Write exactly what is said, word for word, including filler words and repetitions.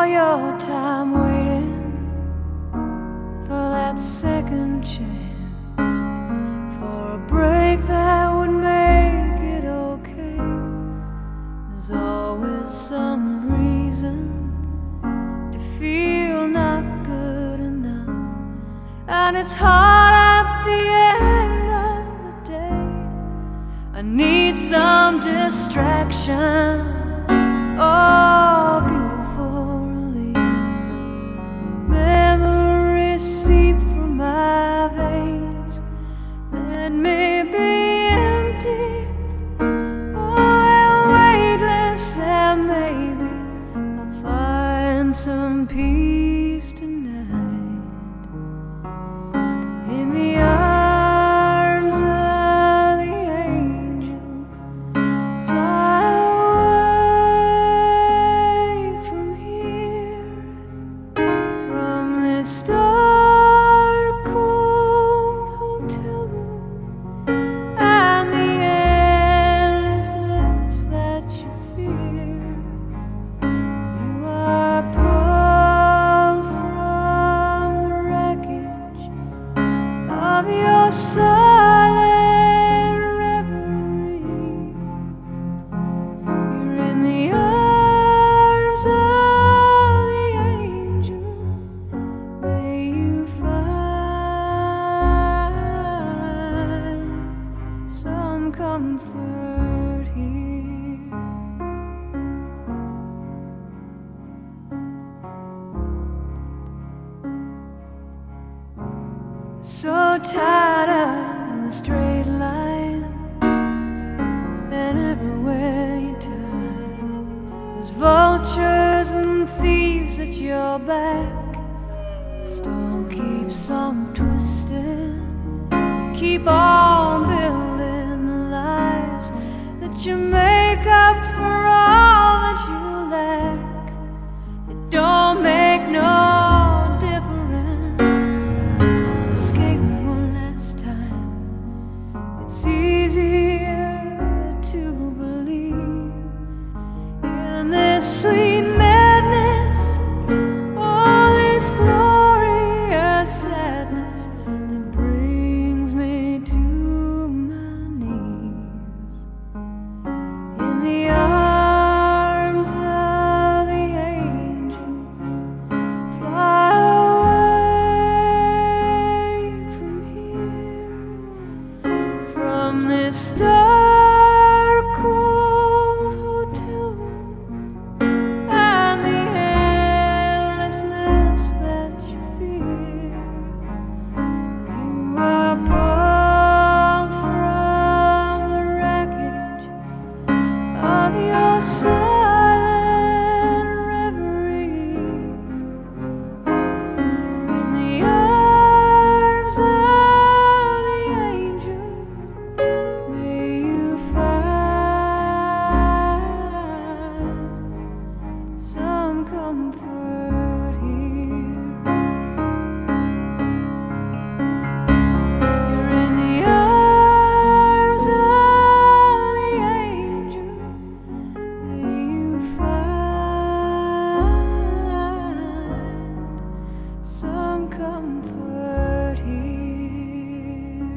all your time waiting for that second chance, for a break that would make it okay. There's always some reason to feel not good enough, and it's hard at the end of the day. I need some distraction. Oh, beautiful release. Memories seep from my veins. Let me be empty. Oh, and weightless, and maybe I'll find some peace tonight in the arms of the angel. Fly away from here, from this dark, cold hotel room, and the endlessness that you fear. You are pulled from the wreckage of your silent reverie. You're in the arms of the angel. May you find some comfort here. So tired of the straight line, and everywhere you turn, there's vultures and thieves at your back. The storm keeps on twisting. You keep on building the lies that you make up for all that you lack. It don't make no difference. Escape one last time. It's easier to believe in this sweet madness, all this glorious sadness that brings me to my knees in the arms of the angel. Fly away from here, from this dark, cold hotel room, and the endlessness that you fear. You are pulled from the wreckage of your silent reverie. You're in the arms of the angel. May you find some comfort here. You're in the arms of the angel. May you find some comfort here.